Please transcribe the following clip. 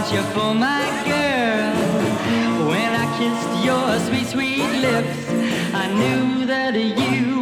want you for my girl. When I kissed your sweet, sweet lips, I knew that you